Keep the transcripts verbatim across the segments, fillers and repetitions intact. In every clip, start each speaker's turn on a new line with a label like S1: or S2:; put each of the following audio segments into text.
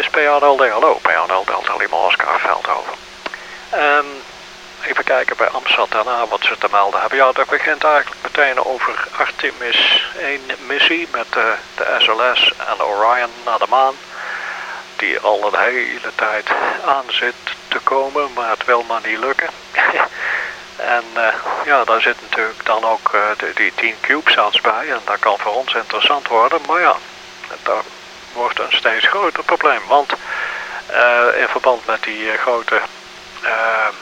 S1: P A L D, hallo, P A L Delta Lima Oscar Veldhoven. Um, even kijken bij Amsterdam daarna wat ze te melden hebben. Ja, dat begint eigenlijk meteen over Artemis één missie met de, de S L S en Orion naar de maan. Die al een hele tijd aan zit te komen, maar het wil maar niet lukken. En uh, ja, daar zit natuurlijk dan ook uh, de, die tien CubeSats bij en dat kan voor ons interessant worden. Maar ja, dat wordt een steeds groter probleem, want uh, in verband met die uh, grote uh,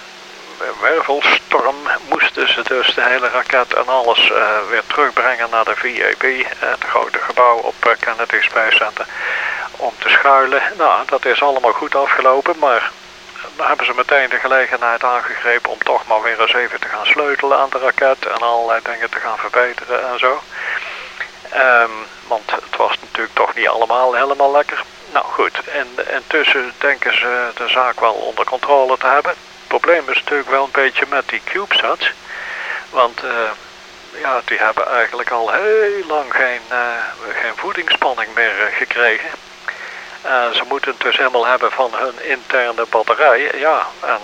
S1: wervelstorm moesten ze dus de hele raket en alles uh, weer terugbrengen naar de V A B, uh, het grote gebouw op uh, Kennedy Space Center, om te schuilen. Nou, dat is allemaal goed afgelopen, maar dan hebben ze meteen de gelegenheid aangegrepen om toch maar weer eens even te gaan sleutelen aan de raket en allerlei dingen te gaan verbeteren en zo. Um, want het was natuurlijk toch niet allemaal helemaal lekker. Nou goed, en intussen denken ze de zaak wel onder controle te hebben. Het probleem is natuurlijk wel een beetje met die CubeSats. Want uh, ja, die hebben eigenlijk al heel lang geen, uh, geen voedingsspanning meer uh, gekregen. Uh, ze moeten het dus helemaal hebben van hun interne batterij. Ja, en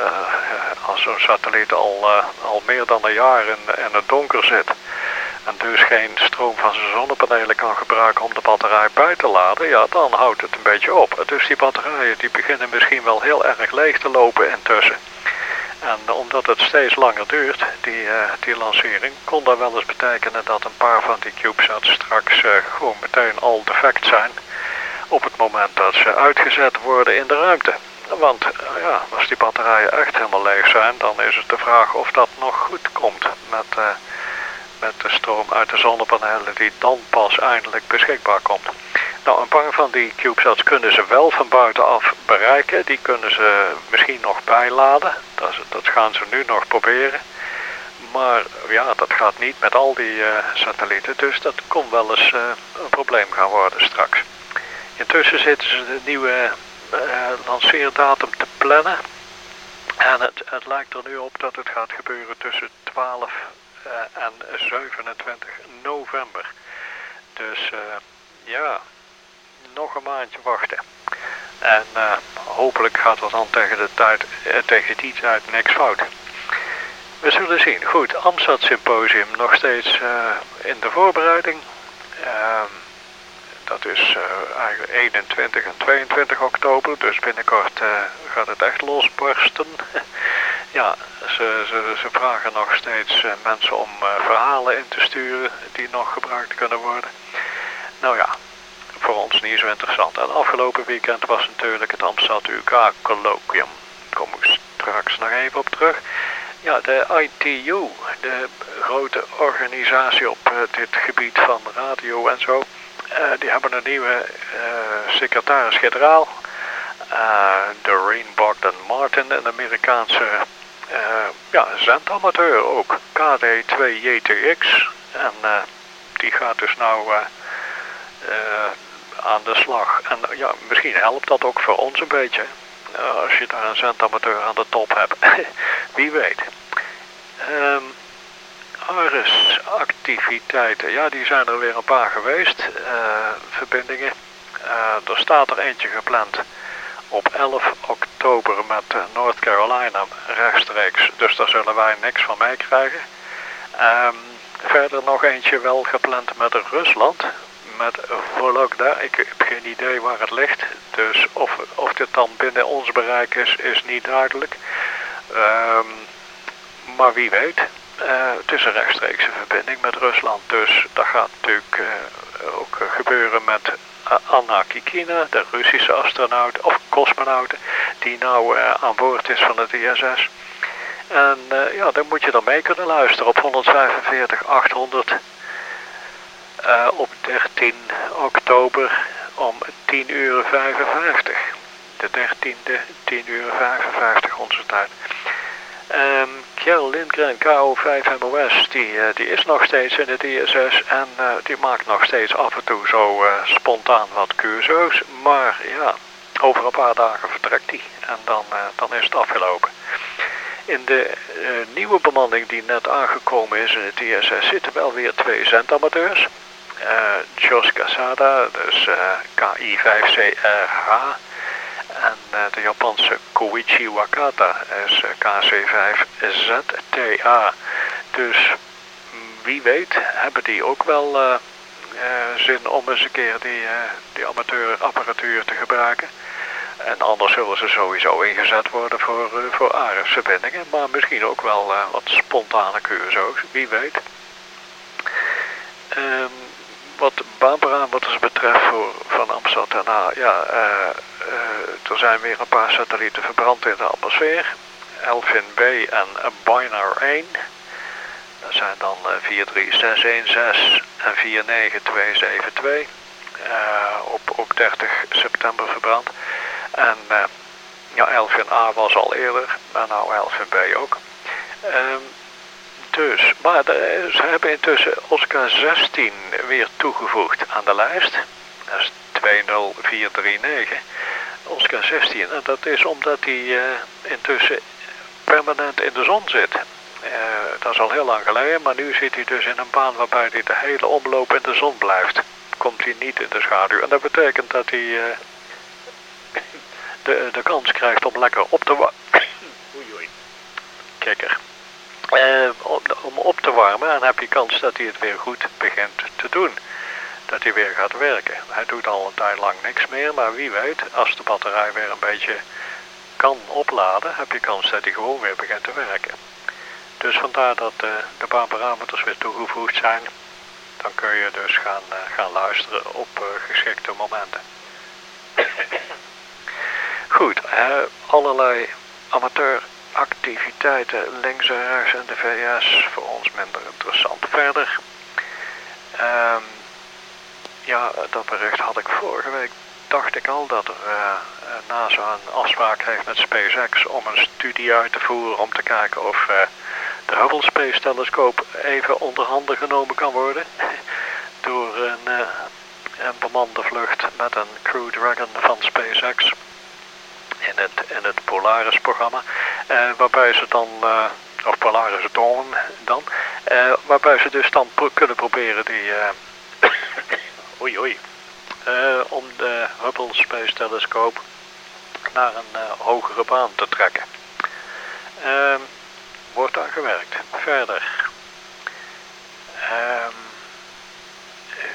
S1: uh, als zo'n satelliet al, uh, al meer dan een jaar in, in het donker zit en dus geen stroom van zijn zonnepanelen kan gebruiken om de batterij bij te laden, ja, dan houdt het een beetje op. Dus die batterijen die beginnen misschien wel heel erg leeg te lopen intussen. En omdat het steeds langer duurt, die, uh, die lancering, kon dat wel eens betekenen dat een paar van die CubeSats straks uh, gewoon meteen al defect zijn op het moment dat ze uitgezet worden in de ruimte. Want ja, als die batterijen echt helemaal leeg zijn, dan is het de vraag of dat nog goed komt met, uh, met de stroom uit de zonnepanelen die dan pas eindelijk beschikbaar komt. Nou, een paar van die CubeSats kunnen ze wel van buitenaf bereiken. Die kunnen ze misschien nog bijladen. Dat, is, dat gaan ze nu nog proberen. Maar ja, dat gaat niet met al die uh, satellieten, dus dat kon wel eens uh, een probleem gaan worden straks. Intussen zitten ze de nieuwe uh, lanceerdatum te plannen. En het, het lijkt er nu op dat het gaat gebeuren tussen twaalf uh, en zevenentwintig november. Dus uh, ja, nog een maandje wachten. En uh, hopelijk gaat er dan tegen, de tijd, uh, tegen die tijd niks fout. We zullen zien. Goed, AMSAT Symposium nog steeds uh, in de voorbereiding. Uh, Dat is uh, eigenlijk eenentwintig en tweeëntwintig oktober, dus binnenkort uh, gaat het echt losbarsten. Ja, ze, ze, ze vragen nog steeds uh, mensen om uh, verhalen in te sturen die nog gebruikt kunnen worden. Nou ja, voor ons niet zo interessant. En afgelopen weekend was natuurlijk het AMSAT U K colloquium. Daar kom ik straks nog even op terug. Ja, de I T U, de grote organisatie op uh, dit gebied van radio en zo. Uh, die hebben een nieuwe uh, secretaris-generaal, uh, Doreen Bogdan Martin, een Amerikaanse uh, ja, zendamateur ook, K D twee J T X. En uh, die gaat dus nou uh, uh, aan de slag. En uh, ja, misschien helpt dat ook voor ons een beetje, uh, als je daar een zendamateur aan de top hebt. Wie weet. Um, ARIS-activiteiten, ja, die zijn er weer een paar geweest, uh, verbindingen. Uh, er staat er eentje gepland op elf oktober met uh, North Carolina rechtstreeks, dus daar zullen wij niks van meekrijgen. Um, verder nog eentje wel gepland met Rusland, met Vologda. Ik heb geen idee waar het ligt, dus of, of dit dan binnen ons bereik is, is niet duidelijk. Um, maar wie weet. Uh, het is een rechtstreekse verbinding met Rusland, dus dat gaat natuurlijk uh, ook uh, gebeuren met uh, Anna Kikina, de Russische astronaut of cosmonaut, die nou uh, aan boord is van het I S S. En uh, ja, dan moet je dan mee kunnen luisteren op honderdvijfenveertig achthonderd uh, op dertien oktober om tien uur vijfenvijftig. De dertiende, tien uur vijfenvijftig onze tijd. Um, Kjell Lindgren, K O vijf M O S, die, uh, die is nog steeds in het I S S en uh, die maakt nog steeds af en toe zo uh, spontaan wat cursus. Maar ja, over een paar dagen vertrekt hij en dan, uh, dan is het afgelopen. In de uh, nieuwe bemanning die net aangekomen is in het I S S zitten wel weer twee zendamateurs. Uh, Jos Casada, dus uh, K I vijf C R H. uh, de Japanse Koichi Wakata is uh, K C vijf Z T A. Dus wie weet hebben die ook wel uh, uh, zin om eens een keer die, uh, die amateurapparatuur te gebruiken. En anders zullen ze sowieso ingezet worden voor, uh, voor A R S-verbindingen. Maar misschien ook wel uh, wat spontane Q S O's, wie weet. Um, wat baanparameters betreft voor, van Amsterdam, nou, ja, uh, uh, er zijn weer een paar satellieten verbrand in de atmosfeer. Elfin B en Binar één. Dat zijn dan uh, vier drie zes een zes en vier negen twee zeven twee. Uh, op, op dertig september verbrand. En uh, ja, Elfin A was al eerder, en nou Elfin B ook. Um, dus, maar de, ze hebben intussen Oscar zestien weer toegevoegd aan de lijst. Dat is twee nul vier drie negen. Oscar zestien, en dat is omdat hij uh, intussen permanent in de zon zit. Uh, dat is al heel lang geleden, maar nu zit hij dus in een baan waarbij hij de hele omloop in de zon blijft. Komt hij niet in de schaduw. En dat betekent dat hij uh, de, de kans krijgt om lekker op te warmen. Oei oei. Kikker. Uh, om, om op te warmen, en dan heb je kans dat hij het weer goed begint te doen. Dat hij weer gaat werken. Hij doet al een tijd lang niks meer, maar wie weet, als de batterij weer een beetje kan opladen, heb je kans dat hij gewoon weer begint te werken. Dus vandaar dat uh, de baanparameters weer toegevoegd zijn. Dan kun je dus gaan, uh, gaan luisteren op uh, geschikte momenten. Goed, uh, allerlei amateuractiviteiten links en rechts in de V S, voor ons minder interessant. Verder, um, ja, dat bericht had ik vorige week, dacht ik al, dat er uh, NASA een afspraak heeft met SpaceX om een studie uit te voeren om te kijken of uh, de Hubble Space Telescoop even onder handen genomen kan worden door een, uh, een bemande vlucht met een Crew Dragon van SpaceX in het, in het Polaris-programma, uh, waarbij ze dan, uh, of Polaris Dawn dan, uh, waarbij ze dus dan pro- kunnen proberen die, uh, oei oei, uh, om de Hubble Space Telescoop naar een uh, hogere baan te trekken. Uh, wordt aan gewerkt. Verder. Um, uh,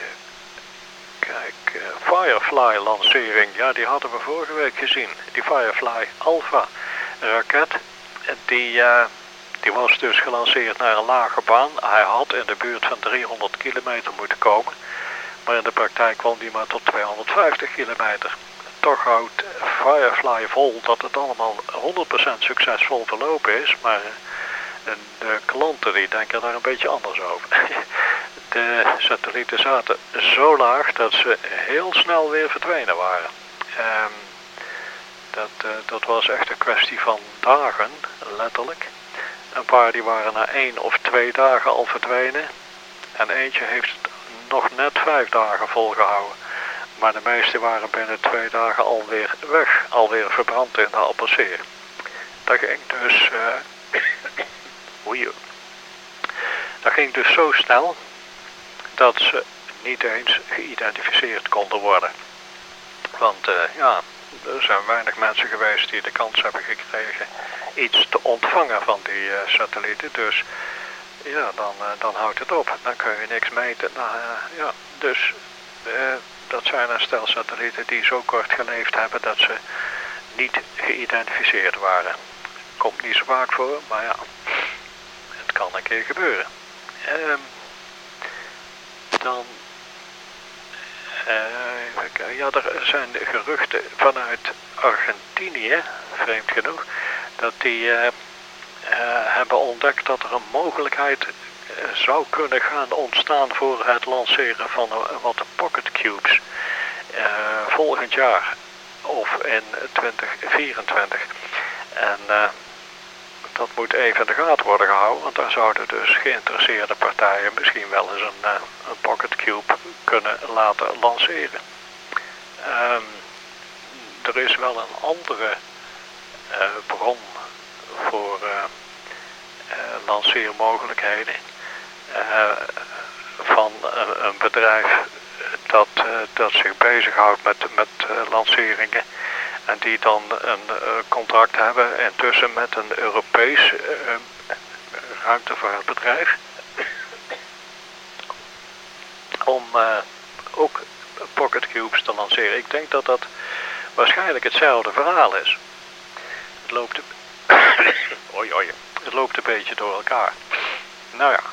S1: kijk, uh, Firefly lancering. Ja, die hadden we vorige week gezien. Die Firefly Alpha raket. Die, uh, die was dus gelanceerd naar een lage baan. Hij had in de buurt van driehonderd kilometer moeten komen. Maar in de praktijk kwam die maar tot tweehonderdvijftig kilometer. Toch houdt Firefly vol dat het allemaal honderd procent succesvol verlopen is. Maar de klanten die denken daar een beetje anders over. De satellieten zaten zo laag dat ze heel snel weer verdwenen waren. Um, dat, uh, dat was echt een kwestie van dagen, letterlijk. Een paar die waren na één of twee dagen al verdwenen. En eentje heeft het nog net vijf dagen volgehouden. Maar de meeste waren binnen twee dagen alweer weg, alweer verbrand in de atmosfeer. Dat ging dus... Uh, Oei. Dat ging dus zo snel dat ze niet eens geïdentificeerd konden worden. Want uh, ja, er zijn weinig mensen geweest die de kans hebben gekregen iets te ontvangen van die uh, satellieten. Dus ja, dan, uh, dan houdt het op. Dan kun je niks meten. Nou, uh, ja, dus uh, dat zijn een stel satellieten die zo kort geleefd hebben dat ze niet geïdentificeerd waren. Komt niet zo vaak voor, maar ja. Het kan een keer gebeuren. Um, dan... Uh, even kijken. Ja, er zijn geruchten vanuit Argentinië, vreemd genoeg, dat die uh, uh, hebben ontdekt dat er een mogelijkheid uh, zou kunnen gaan ontstaan voor het lanceren van uh, wat pocket cubes uh, volgend jaar of in twintig vierentwintig. En uh, dat moet even in de gaten worden gehouden, want daar zouden dus geïnteresseerde partijen misschien wel eens een, uh, een pocket cube kunnen laten lanceren. Um, er is wel een andere uh, bron voor uh, uh, lanceermogelijkheden uh, van uh, een bedrijf dat, uh, dat zich bezighoudt met, met uh, lanceringen. En die dan een uh, contract hebben intussen met een Europees uh, ruimtevaartbedrijf. Om uh, ook Pocket Cubes te lanceren. Ik denk dat dat waarschijnlijk hetzelfde verhaal is. Het loopt een, oei, oei. Het loopt een beetje door elkaar. Nou ja.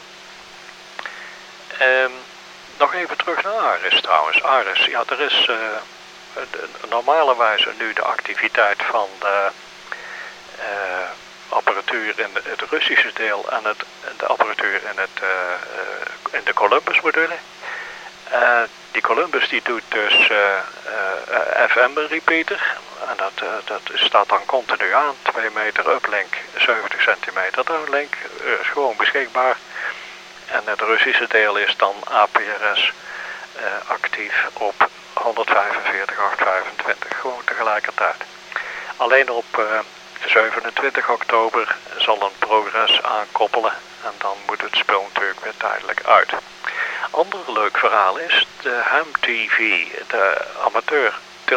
S1: Um, nog even terug naar Ares trouwens. Ares, ja, er is uh, normale wijze nu de activiteit van de uh, apparatuur in de, het Russische deel en het, de apparatuur in, het, uh, uh, in de Columbus module. Uh, die Columbus die doet dus uh, uh, F M repeater en dat, uh, dat staat dan continu aan, twee meter uplink, zeventig centimeter downlink, uh, is gewoon beschikbaar. En het Russische deel is dan A P R S uh, actief op honderdvijfenveertig achthonderdvijfentwintig, gewoon tegelijkertijd. Alleen op uh, zevenentwintig oktober zal een progress aankoppelen en dan moet het spul natuurlijk weer tijdelijk uit. Ander leuk verhaal is de Ham T V, de amateur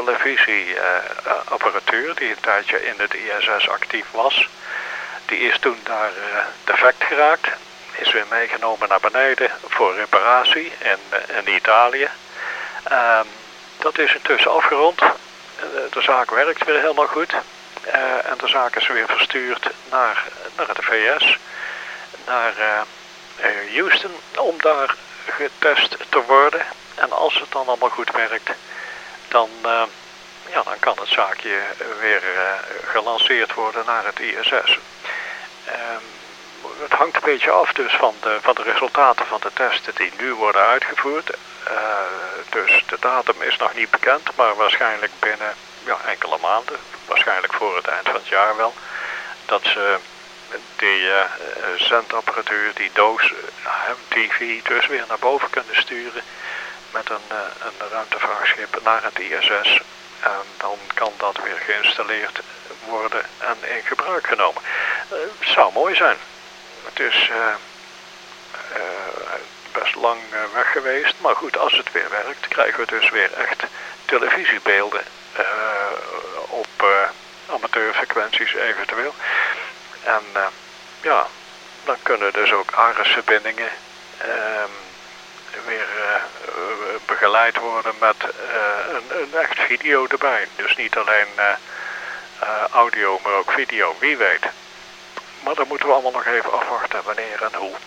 S1: televisieapparatuur uh, die een tijdje in het I S S actief was. Die is toen daar uh, defect geraakt, is weer meegenomen naar beneden voor reparatie in, uh, in Italië. Uh, dat is intussen afgerond. Uh, de zaak werkt weer helemaal goed. Uh, en de zaak is weer verstuurd naar, naar de V S, naar uh, Houston, om daar getest te worden. En als het dan allemaal goed werkt, dan, uh, ja, dan kan het zaakje weer uh, gelanceerd worden naar het I S S. Uh, het hangt een beetje af dus van de, van de resultaten van de testen die nu worden uitgevoerd. Uh, dus de datum is nog niet bekend, maar waarschijnlijk binnen ja, enkele maanden, waarschijnlijk voor het eind van het jaar wel, dat ze die uh, zendapparatuur, die doos, uh, T V, dus weer naar boven kunnen sturen met een, uh, een ruimtevaartschip naar het I S S. En dan kan dat weer geïnstalleerd worden en in gebruik genomen. Uh, het zou mooi zijn. Het is uh, uh, best lang uh, weg geweest, maar goed, als het weer werkt, krijgen we dus weer echt televisiebeelden uh, op uh, amateurfrequenties eventueel. En uh, ja, dan kunnen dus ook Ares-verbindingen uh, weer uh, begeleid worden met uh, een, een echt video erbij. Dus niet alleen uh, uh, audio, maar ook video, wie weet. Maar dan moeten we allemaal nog even afwachten wanneer en hoe.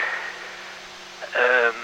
S1: Um,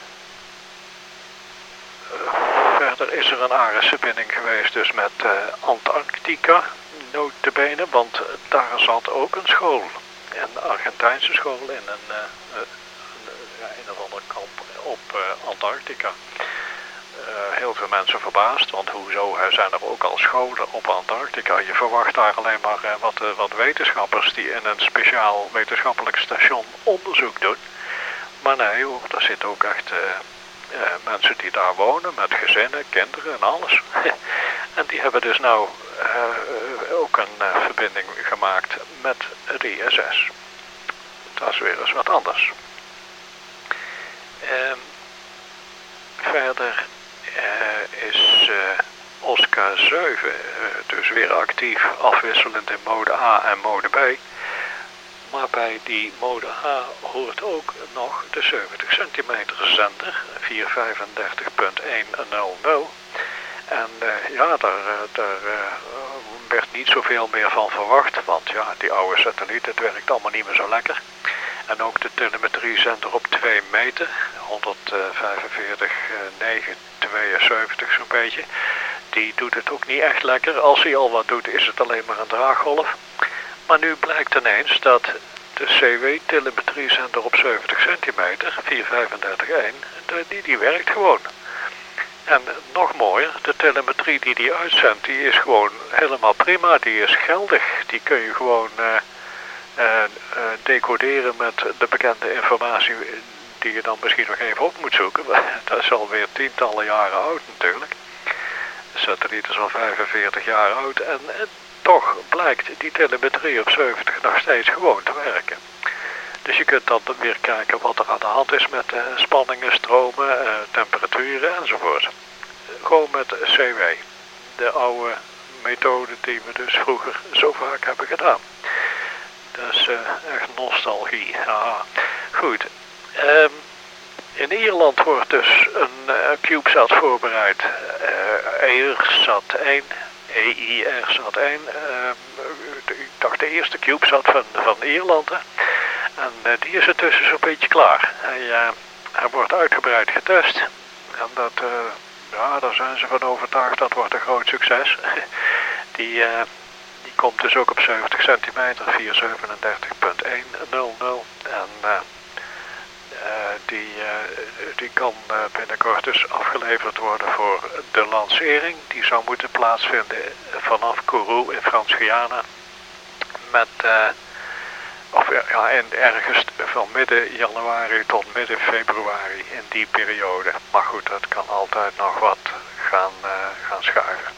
S1: verder is er een Ares-verbinding geweest dus met uh, Antarctica, nota bene, want daar zat ook een school. Een Argentijnse school in een, uh, een, ja, een of ander kamp op uh, Antarctica. Uh, heel veel mensen verbaasd, want hoezo zijn er ook al scholen op Antarctica? Je verwacht daar alleen maar uh, wat, uh, wat wetenschappers die in een speciaal wetenschappelijk station onderzoek doen. Maar nee hoor, daar zitten ook echt uh, uh, mensen die daar wonen met gezinnen, kinderen en alles. En die hebben dus nou uh, ook een uh, verbinding gemaakt met het I S S. Dat is weer eens wat anders. Uh, verder uh, is uh, Oscar zeven uh, dus weer actief, afwisselend in mode A en mode B. Maar bij die mode A hoort ook nog de zeventig centimeter zender, vierhonderdvijfendertig punt honderd. En uh, ja, daar, daar uh, werd niet zoveel meer van verwacht, want ja, die oude satelliet, het werkt allemaal niet meer zo lekker. En ook de telemetriezender op twee meter, honderdvijfenveertig negenhonderdtweeënzeventig zo'n beetje, die doet het ook niet echt lekker. Als hij al wat doet, is het alleen maar een draaggolf. Maar nu blijkt ineens dat de C W-telemetriezender op zeventig centimeter, vierhonderdvijfendertig punt één, die, die werkt gewoon. En nog mooier, de telemetrie die die uitzendt, die is gewoon helemaal prima, die is geldig. Die kun je gewoon uh, uh, uh, decoderen met de bekende informatie die je dan misschien nog even op moet zoeken. Dat is alweer tientallen jaren oud natuurlijk. De satelliet is al vijfenveertig jaar oud en uh, toch blijkt die telemetrie op zeventig nog steeds gewoon te werken. Dus je kunt dan weer kijken wat er aan de hand is met uh, spanningen, stromen, uh, temperaturen enzovoort. Gewoon met C W, de oude methode die we dus vroeger zo vaak hebben gedaan. Dus uh, echt nostalgie. Aha. Goed. Um, in Ierland wordt dus een uh, CubeSat voorbereid. Uh, EIRSat één. E I R SAT één. Uh, ik dacht de eerste CubeSat van, van Ierland. Hè. En uh, die is intussen zo'n beetje klaar. Hij, uh, hij wordt uitgebreid getest. En dat, uh, ja, daar zijn ze van overtuigd, dat wordt een groot succes. die, uh, die komt dus ook op zeventig centimeter, vierhonderdzevenendertig komma honderdnul. En uh, uh, die, uh, die kan uh, binnenkort dus afgeleverd worden voor de lancering. Die zou moeten plaatsvinden vanaf Kourou in Frans-Guyana. Met... Uh, Of ja, en ergens van midden januari tot midden februari in die periode. Maar goed, dat kan altijd nog wat gaan, uh, gaan schuiven.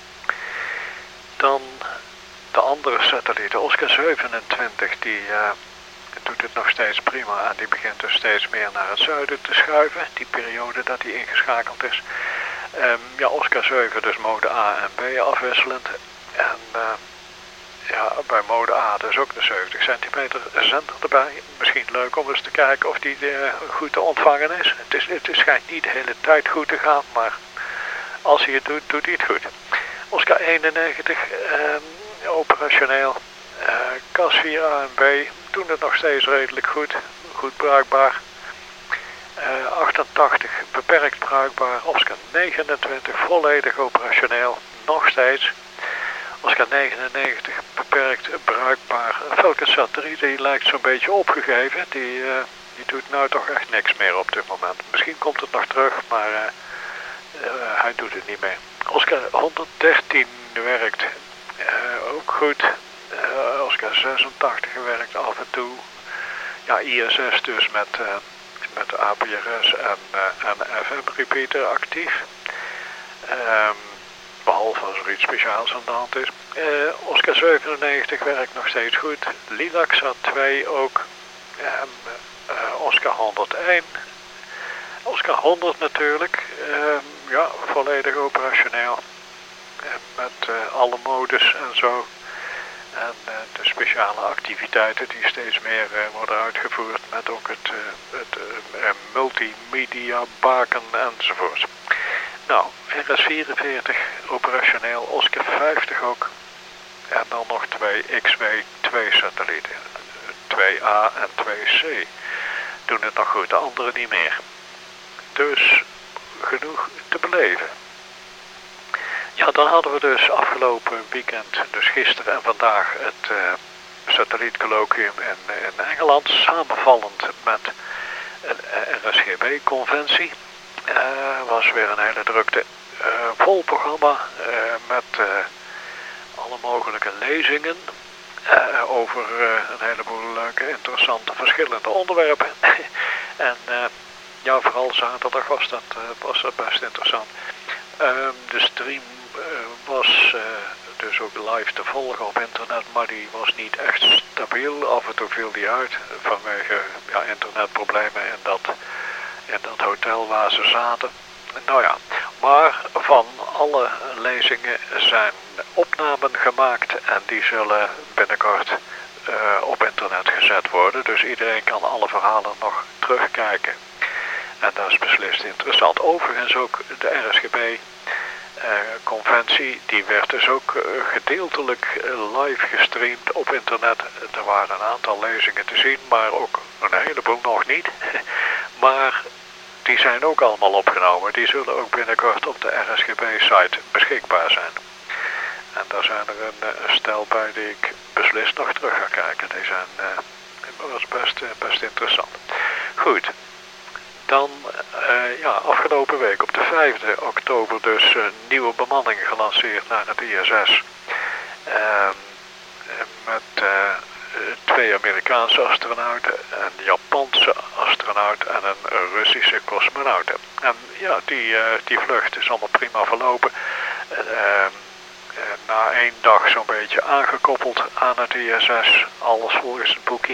S1: Dan de andere satelliet, de Oscar zevenentwintig, die uh, doet het nog steeds prima. En die begint dus steeds meer naar het zuiden te schuiven. Die periode dat die ingeschakeld is. Um, ja, Oscar zeven, dus mode A en B afwisselend. En... Uh, Ja, bij mode A dus ook de zeventig centimeter zender erbij. Misschien leuk om eens te kijken of die uh, goed te ontvangen is. Het, is. het schijnt niet de hele tijd goed te gaan, maar als hij het doet, doet hij het goed. Oscar eenennegentig, uh, operationeel. Uh, C A S vier A en B doen het nog steeds redelijk goed. Goed bruikbaar. Uh, achtentachtig beperkt bruikbaar. Oscar negenentwintig volledig operationeel. Nog steeds. Oscar negenennegentig beperkt bruikbaar. Falconsat drie die lijkt zo'n beetje opgegeven. Die, uh, die doet nou toch echt niks meer op dit moment. Misschien komt het nog terug, maar uh, uh, hij doet het niet meer. Oscar honderddertien werkt uh, ook goed. Uh, Oscar zesentachtig werkt af en toe. Ja, I S S dus met, uh, met A P R S en, uh, en F M repeater actief. Um, Behalve als er iets speciaals aan de hand is. Uh, Oscar zevenennegentig werkt nog steeds goed. Lilacsat twee ook. Um, uh, Oscar honderdéén. Oscar honderd natuurlijk. Um, ja, volledig operationeel. Uh, met uh, alle modus en zo. En uh, de speciale activiteiten die steeds meer uh, worden uitgevoerd. Met ook het, uh, het uh, multimedia baken enzovoort. Nou, R S vierenveertig operationeel, Oscar vijftig ook. En dan nog twee X W twee satellieten. twee A en twee C. Doen het nog goed, de andere niet meer. Dus genoeg te beleven. Ja, dan hadden we dus afgelopen weekend, dus gisteren en vandaag, het uh, satellietcolloquium in, in Engeland. Samenvallend met een R S G B-conventie. Uh, was weer een hele drukte uh, vol programma uh, met uh, alle mogelijke lezingen uh, over uh, een heleboel leuke, interessante, verschillende onderwerpen. en uh, ja, vooral zaterdag was dat, uh, was dat best interessant. Uh, de stream uh, was uh, dus ook live te volgen op internet, maar die was niet echt stabiel. Af en toe viel die uit vanwege ja, internetproblemen in dat... in dat hotel waar ze zaten. Nou ja, maar van alle lezingen zijn opnamen gemaakt en die zullen binnenkort uh, op internet gezet worden. Dus iedereen kan alle verhalen nog terugkijken. En dat is beslist interessant. Overigens ook de R S G B uh, conventie, die werd dus ook uh, gedeeltelijk uh, live gestreamd op internet. Er waren een aantal lezingen te zien, maar ook een heleboel nog niet. maar die zijn ook allemaal opgenomen. Die zullen ook binnenkort op de R S G B-site beschikbaar zijn. En daar zijn er een, een stel bij die ik beslist nog terug ga kijken. Die zijn, uh, dat was best, uh, best interessant. Goed. Dan, uh, ja, afgelopen week op de vijfde oktober dus een nieuwe bemanning gelanceerd naar het I S S. Uh, met... Uh, twee Amerikaanse astronauten, een Japanse astronaut en een Russische cosmonaut. En ja, die, uh, die vlucht is allemaal prima verlopen. Uh, uh, na één dag zo'n beetje aangekoppeld aan het I S S, alles volgens het boekje.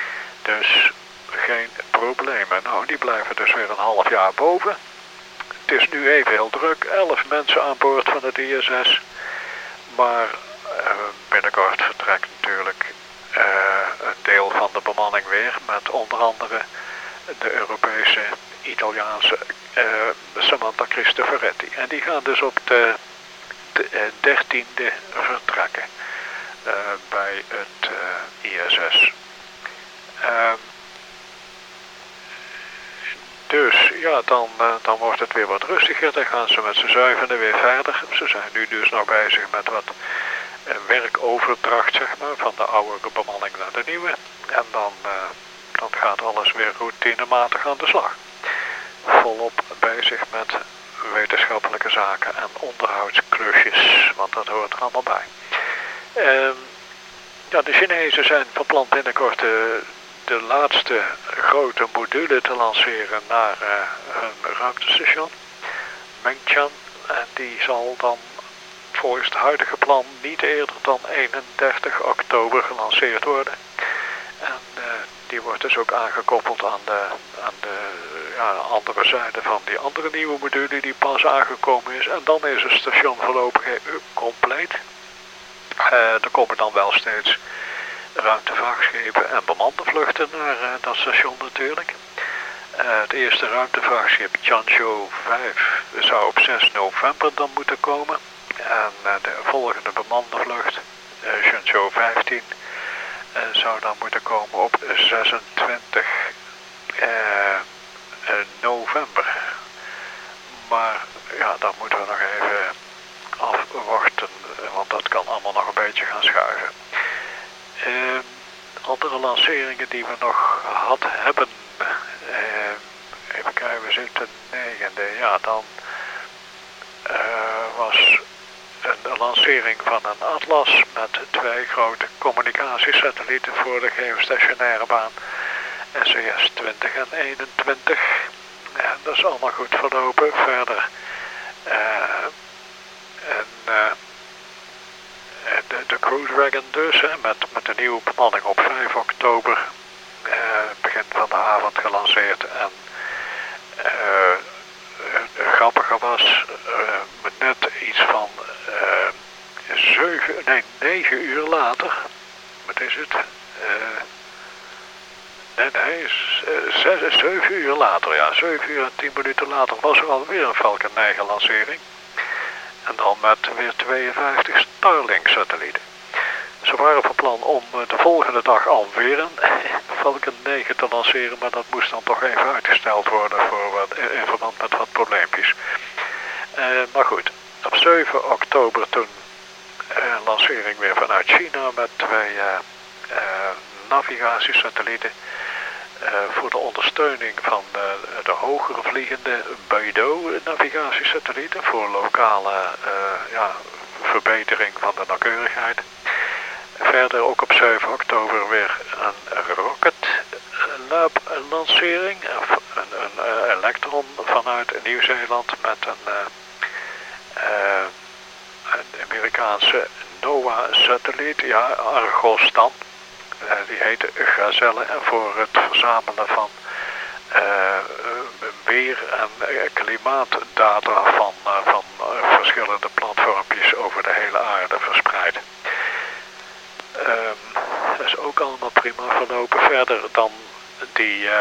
S1: Dus geen problemen. Nou, die blijven dus weer een half jaar boven. Het is nu even heel druk, elf mensen aan boord van het I S S. maar uh, binnenkort vertrekt natuurlijk uh, een deel van de bemanning weer met onder andere de Europese, Italiaanse uh, Samantha Cristoforetti. En die gaan dus op de dertiende vertrekken uh, bij het uh, I S S. Uh, dus ja, dan, uh, dan wordt het weer wat rustiger. Dan gaan ze met z'n zevenen weer verder. Ze zijn nu dus nog bezig met wat uh, werkoverdracht, zeg maar, van de oude bemanning naar de nieuwe. En dan, uh, dan gaat alles weer routinematig aan de slag. Volop bezig met wetenschappelijke zaken en onderhoudsklusjes, want dat hoort er allemaal bij. Uh, ja, de Chinezen zijn van plan binnenkort de, de laatste grote module te lanceren naar uh, hun ruimtestation, Mengtian. En die zal dan volgens het huidige plan niet eerder dan eenendertig oktober gelanceerd worden. En uh, die wordt dus ook aangekoppeld aan de, aan de ja, andere zijde van die andere nieuwe module die pas aangekomen is. En dan is het station voorlopig compleet. Uh, er komen dan wel steeds ruimtevaartschepen en bemande vluchten naar uh, dat station natuurlijk. Uh, het eerste ruimtevaartschip Tianzhou vijf zou op zes november dan moeten komen. En uh, de volgende bemande vlucht, uh, Shenzhou vijftien, uh, zou dan moeten komen op zesentwintig november. Maar ja, dan moeten we nog even afwachten, want dat kan allemaal nog een beetje gaan schuiven. Uh, andere lanceringen die we nog had hebben, uh, even kijken, we zitten negende, ja, dan uh, was een lancering van een Atlas met twee grote communicatiesatellieten voor de geostationaire baan, S E S twintig en eenentwintig. En dat is allemaal goed verlopen. Verder uh, en, uh, de, de Crew Dragon dus, hè, met, met de nieuwe bemanning op vijf oktober, uh, begin van de avond gelanceerd. En uh, het grappige was, uh, net iets van uh, zeven, nee, negen uur later, wat is het? Uh, Nee, nee, uh, zes, zeven uur later, ja, zeven uur en tien minuten later was er alweer een Falcon negen lancering. En dan met weer tweeënvijftig Starlink-satellieten. Ze waren van plan om uh, de volgende dag alweer een Falcon negen te lanceren, maar dat moest dan toch even uitgesteld worden voor wat, in verband met wat probleempjes. Uh, maar goed, op zeven oktober toen uh, lancering weer vanuit China met twee uh, uh, navigatiesatellieten. Uh, voor de ondersteuning van de, de hogere vliegende Beidou navigatiesatellieten voor lokale uh, ja, verbetering van de nauwkeurigheid. Verder ook op zeven oktober weer een Rocket Lab lancering, een, een uh, Electron vanuit Nieuw-Zeeland met een, uh, uh, een Amerikaanse NOAA satelliet, ja, Argos dan. Uh, die heet Gazelle en voor het verzamelen van uh, weer- en uh, klimaatdata van, uh, van uh, verschillende platformpjes over de hele aarde verspreid. Um, dat is ook allemaal prima verlopen. Verder dan die uh,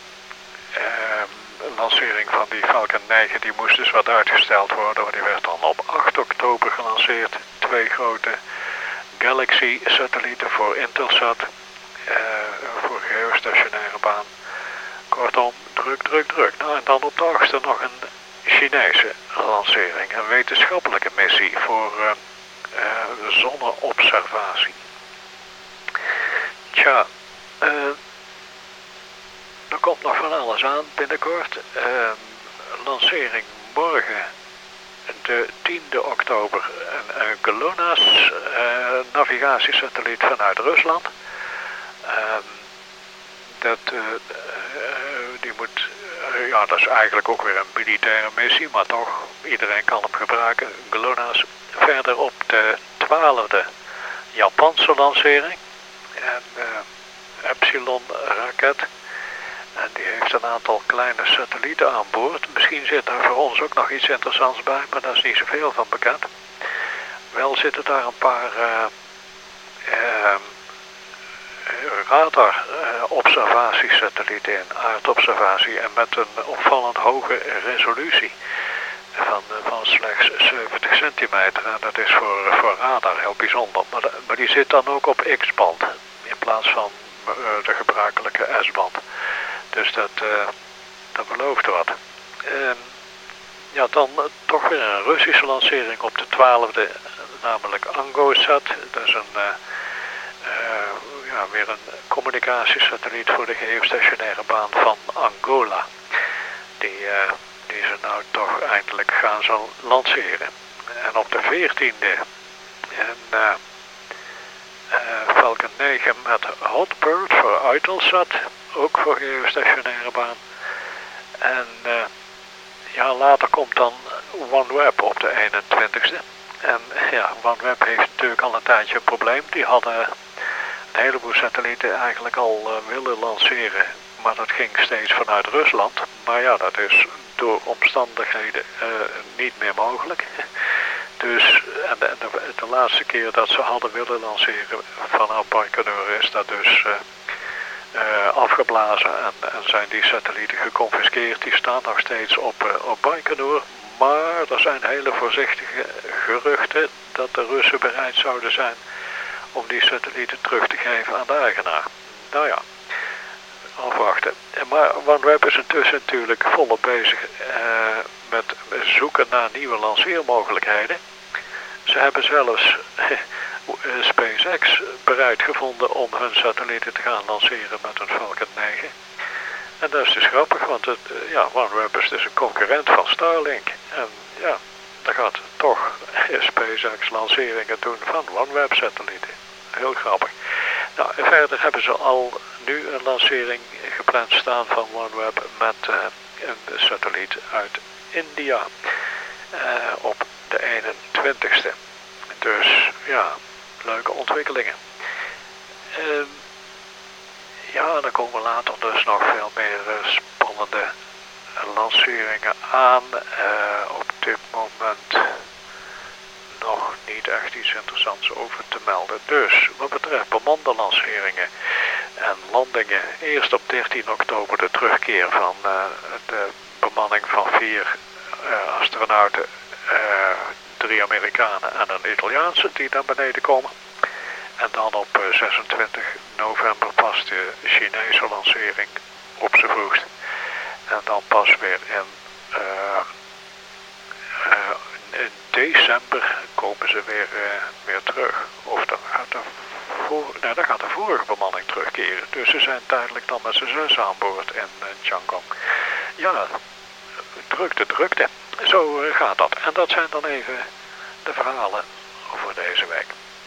S1: uh, lancering van die Falcon negen, die moest dus wat uitgesteld worden, want die werd dan op acht oktober gelanceerd. Twee grote Galaxy-satellieten voor Intelsat, uh, voor geostationaire baan. Kortom, druk, druk, druk. Nou, en dan op de achtste nog een Chinese lancering, een wetenschappelijke missie voor uh, uh, zonneobservatie. Tja, uh, er komt nog van alles aan binnenkort. Uh, lancering morgen, de tiende oktober, een, een GLONASS uh, navigatiesatelliet vanuit Rusland. Uh, dat, uh, uh, die moet, uh, ja, dat is eigenlijk ook weer een militaire missie, maar toch, iedereen kan hem gebruiken. GLONASS. Verder op de twaalfde Japanse lancering, en uh, Epsilon raket. En die heeft een aantal kleine satellieten aan boord. Misschien zit daar voor ons ook nog iets interessants bij, maar daar is niet zoveel van bekend. Wel zitten daar een paar uh, uh, radar-observatiesatellieten in, aardobservatie, en met een opvallend hoge resolutie van, van slechts zeventig centimeter. En dat is voor, voor radar heel bijzonder. Maar, maar die zit dan ook op X-band in plaats van uh, de gebruikelijke S-band. Dus dat, uh, dat belooft wat. Uh, ja, dan uh, toch weer een Russische lancering op de twaalfde, namelijk ANGOSat. Dat is een, uh, uh, ja, weer een communicatiesatelliet voor de geostationaire baan van Angola. Die, uh, die ze nou toch eindelijk gaan zal lanceren. En op de veertiende een uh, uh, Falcon negen met Hotbird voor Eutelsat, ook voor geostationaire baan. En uh, ja, later komt dan OneWeb op de eenentwintigste. En ja, OneWeb heeft natuurlijk al een tijdje een probleem. Die hadden een heleboel satellieten eigenlijk al uh, willen lanceren, maar dat ging steeds vanuit Rusland. Maar ja, dat is door omstandigheden uh, niet meer mogelijk. Dus en de, de, de laatste keer dat ze hadden willen lanceren vanaf Baikonur is dat dus uh, uh, afgeblazen en, en zijn die satellieten geconfiskeerd. Die staan nog steeds op, uh, op Baikonur. Maar er zijn hele voorzichtige geruchten dat de Russen bereid zouden zijn om die satellieten terug te geven aan de eigenaar. Nou ja, afwachten. Maar OneWeb is intussen natuurlijk volop bezig uh, met zoeken naar nieuwe lanceermogelijkheden. Ze hebben zelfs SpaceX bereid gevonden om hun satellieten te gaan lanceren met een Falcon negen. En dat is dus grappig, want het, ja, OneWeb is dus een concurrent van Starlink. En ja, dan gaat toch SpaceX lanceringen doen van OneWeb satellieten. Heel grappig. Nou, en verder hebben ze al nu een lancering gepland staan van OneWeb met uh, een satelliet uit India uh, op de eenentwintigste. Dus ja, leuke ontwikkelingen. Uh, ja, dan komen later dus nog veel meer uh, spannende lanceringen aan. Uh, op dit moment nog niet echt iets interessants over te melden. Dus wat betreft bemande lanceringen en landingen, eerst op dertien oktober de terugkeer van uh, de bemanning van vier uh, astronauten, uh, drie Amerikanen en een Italiaanse die naar beneden komen. En dan op uh, zesentwintig november pas de Chinese lancering op z'n vroegst. En dan pas weer in, uh, uh, in december komen ze weer, uh, weer terug. Of dan gaat, de voor, nee, dan gaat de vorige bemanning terugkeren. Dus ze zijn tijdelijk dan met z'n zes aan boord in uh, Tiangong. Ja, drukte, drukte. Zo uh, gaat dat. En dat zijn dan even de verhalen voor deze week.